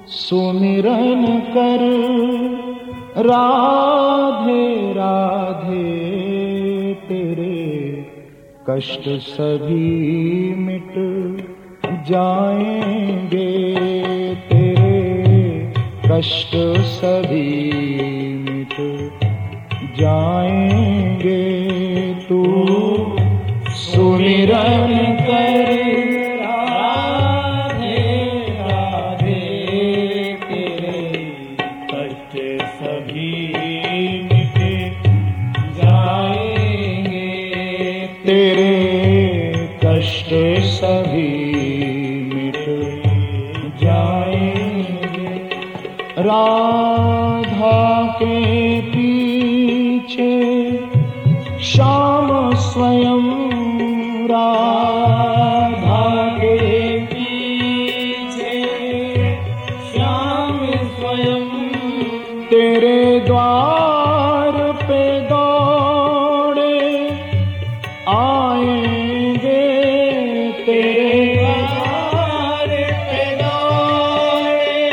सुमिरन कर राधे राधे, तेरे कष्ट सभी मिट जाएंगे, तेरे कष्ट सभी मिट जाएंगे। तू सुमिरन कर राधे राधे, तेरे कष्ट सभी मिट जाएंगे, तेरे कष्ट सभी मिट जाएंगे। राधा के पीछे श्याम स्वयं, राधा के पीछे श्याम स्वयं, तेरे द्वार पे दौड़े आएंगे, तेरे द्वार पे दौड़े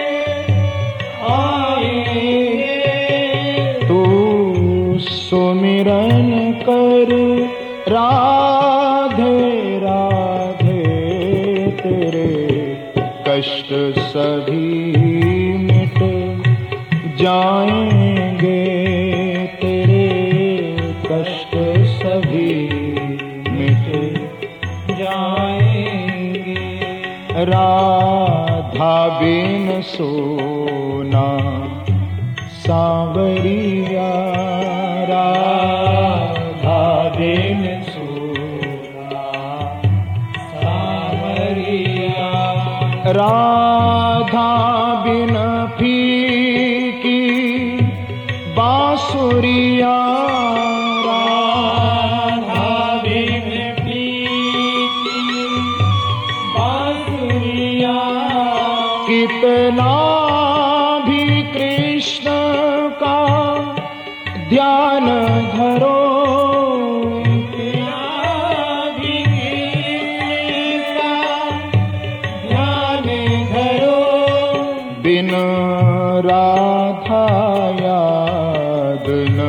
आएंगे। तू सुमिरन कर राधे राधे, तेरे कष्ट सभी मिट जाएंगे, तेरे कष्ट सभी मिट जाएंगे। राधा बिन सोना सांवरिया, राधा बिन सोना सांवरिया, राधा बिन फीकी बांसुरिया, राधा बिन फीकी बांसुरिया। कितना भी कृष्ण का ध्यान धरो, बिन राधा याद न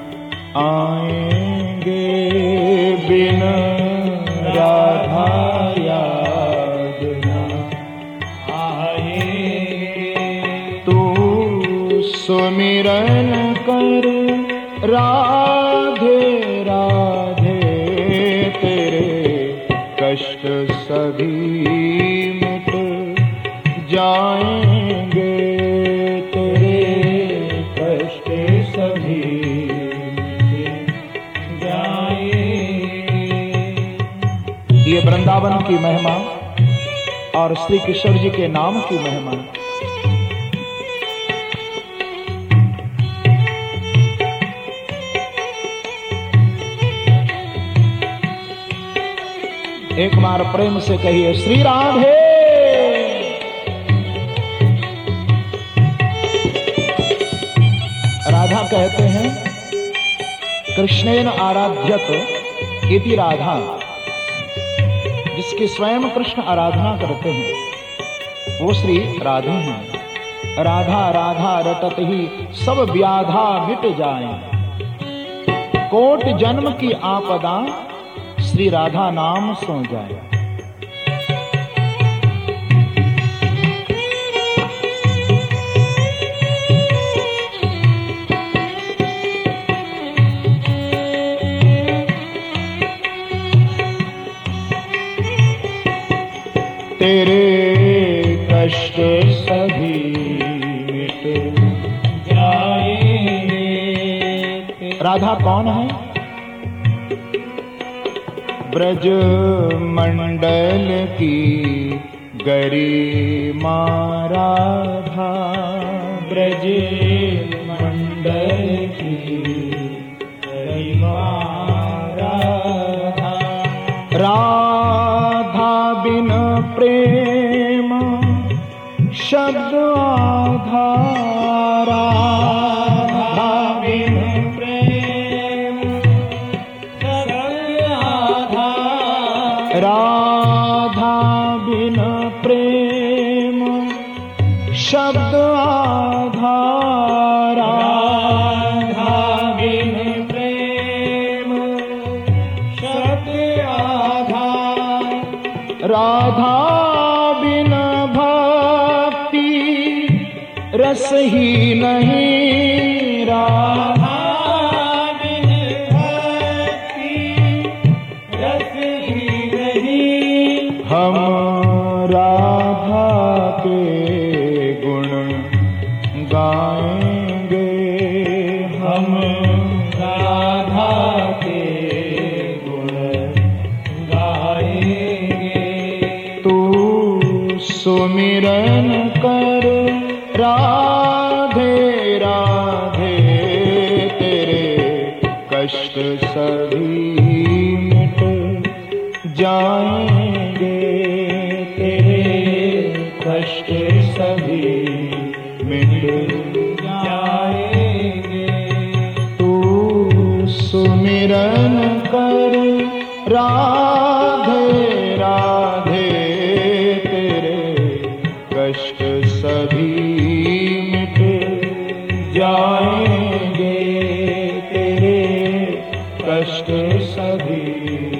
आएंगे, बिन राधा याद न आएंगे। तू सुमिरन कर राधे राधे, तेरे कष्ट सभी मिट जाएंगे, तेरे कष्ट सभी मिट जाएंगे। ये वृंदावन की महिमा और श्री किशोर जी के नाम की महिमा। एक बार प्रेम से कहिए श्री राधे। राधा कहते हैं कृष्णेन आराध्यत इति राधा, जिसकी स्वयं कृष्ण आराधना करते हैं वो श्री राधे हैं। राधा राधा रटत ही सब व्याधा मिट जाए, कोट जन्म की आपदा श्री राधा नाम सो जाए। तेरे कष्ट सभी मिट जाएंगे। राधा कौन है? ब्रज मंडल की गरिमा राधा, ब्रज मंडल की गरिमा राधा। राधा बिन प्रेम शब्द आधारा, राधा बिन प्रेम शब्द आधारा, राधा बिन प्रेम शब्द आधारा, राधा बिन प्रेम शब्द आधार, राधा बिन भक्ति रस ही नहीं, राधा बिन भक्ति रस ही नहीं। हम राधा के गुण गाएंगे, हम राधा के गुण गाएंगे। तू सुमिरन कर राधे राधे, तेरे कष्ट सभी मिट जाएंगे, तेरे कष्ट सभी मिट जाएंगे। तू सुमिरन कर राधे राधे, तेरे कष्ट सभी मिट जाएंगे, तेरे कष्ट सभी